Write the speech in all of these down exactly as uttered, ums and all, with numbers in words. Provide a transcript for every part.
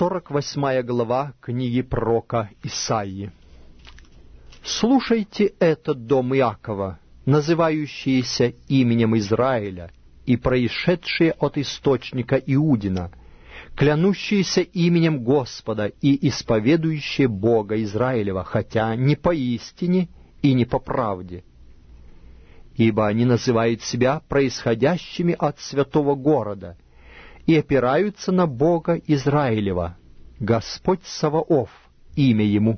сорок восьмая глава книги пророка Исаии. «Слушайте это, дом Иакова, называющиеся именем Израиля, и происшедшие от источника Иудина, клянущиеся именем Господа и исповедующие Бога Израилева, хотя не поистине и не по правде. Ибо они называют себя происходящими от святого города и опираются на Бога Израилева, Господь Саваоф, имя Ему.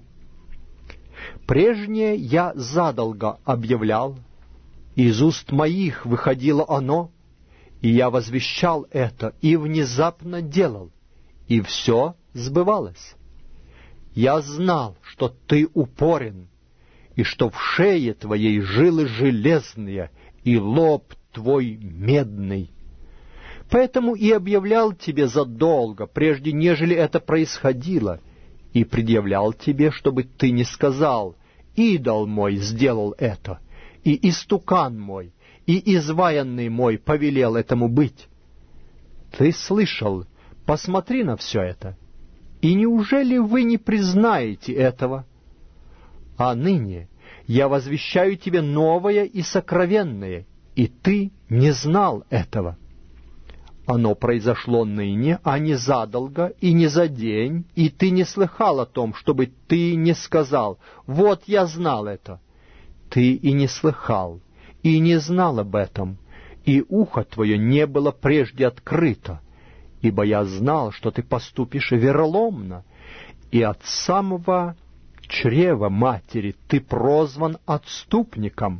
Прежнее я задолго объявлял, из уст моих выходило оно, и я возвещал это, и внезапно делал, и все сбывалось. Я знал, что ты упорен, и что в шее твоей жилы железные, и лоб твой медный. Поэтому и объявлял тебе задолго, прежде нежели это происходило, и предъявлял тебе, чтобы ты не сказал: «Идол мой сделал это, и истукан мой, и изваянный мой повелел этому быть». Ты слышал, посмотри на все это, и неужели вы не признаете этого? А ныне я возвещаю тебе новое и сокровенное, и ты не знал этого. Оно произошло ныне, а не задолго, и не за день, и ты не слыхал о том, чтобы ты не сказал: «Вот я знал это». Ты и не слыхал, и не знал об этом, и ухо твое не было прежде открыто, ибо я знал, что ты поступишь вероломно, и от самого чрева матери ты прозван отступником.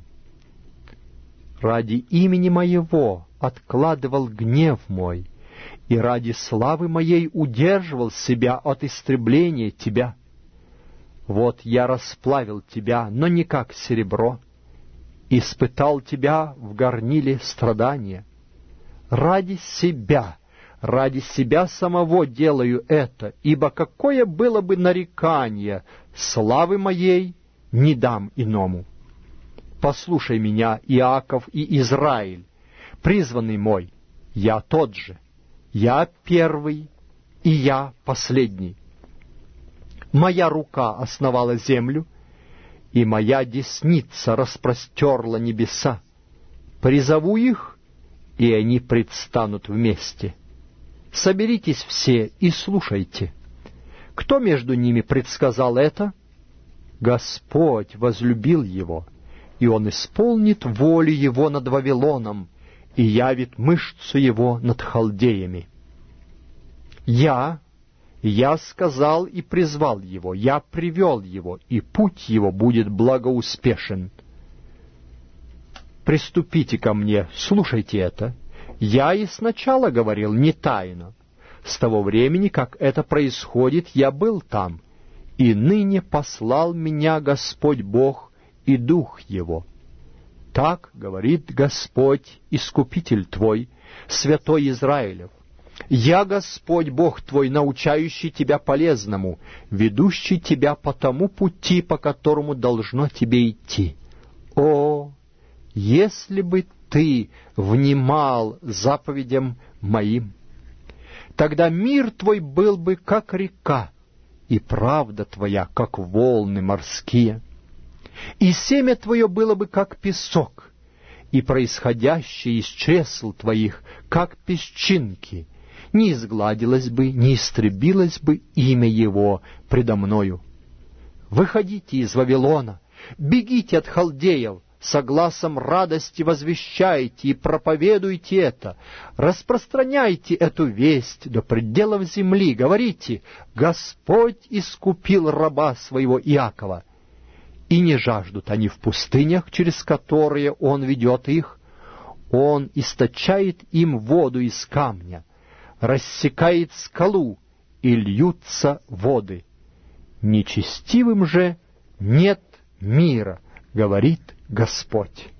Ради имени моего откладывал гнев мой, и ради славы моей удерживал себя от истребления тебя. Вот я расплавил тебя, но не как серебро, испытал тебя в горниле страдания. Ради себя, ради себя самого делаю это, ибо какое было бы нарекание, славы моей не дам иному. Послушай меня, Иаков и Израиль, призванный мой, я тот же, я первый, и я последний. Моя рука основала землю, и моя десница распростерла небеса. Призову их, и они предстанут вместе. Соберитесь все и слушайте. Кто между ними предсказал это? Господь возлюбил его, и Он исполнит волю его над Вавилоном, и явит мышцу его над халдеями. Я, я сказал и призвал его, я привел его, и путь его будет благоуспешен. Приступите ко мне, слушайте это. Я и сначала говорил не тайно. С того времени, как это происходит, я был там, и ныне послал меня Господь Бог и Дух Его. Так говорит Господь, Искупитель твой, Святой Израилев: «Я Господь Бог твой, научающий тебя полезному, ведущий тебя по тому пути, по которому должно тебе идти. О, если бы ты внимал заповедям моим, тогда мир твой был бы, как река, и правда твоя, как волны морские. И семя твое было бы, как песок, и происходящее из чресл твоих, как песчинки. Не изгладилось бы, не истребилось бы имя его предо мною. Выходите из Вавилона, бегите от халдеев, со гласом радости возвещайте и проповедуйте это, распространяйте эту весть до пределов земли, говорите: Господь искупил раба своего Иакова. И не жаждут они в пустынях, через которые Он ведет их. Он источает им воду из камня, рассекает скалу, и льются воды. Нечестивым же нет мира, говорит Господь».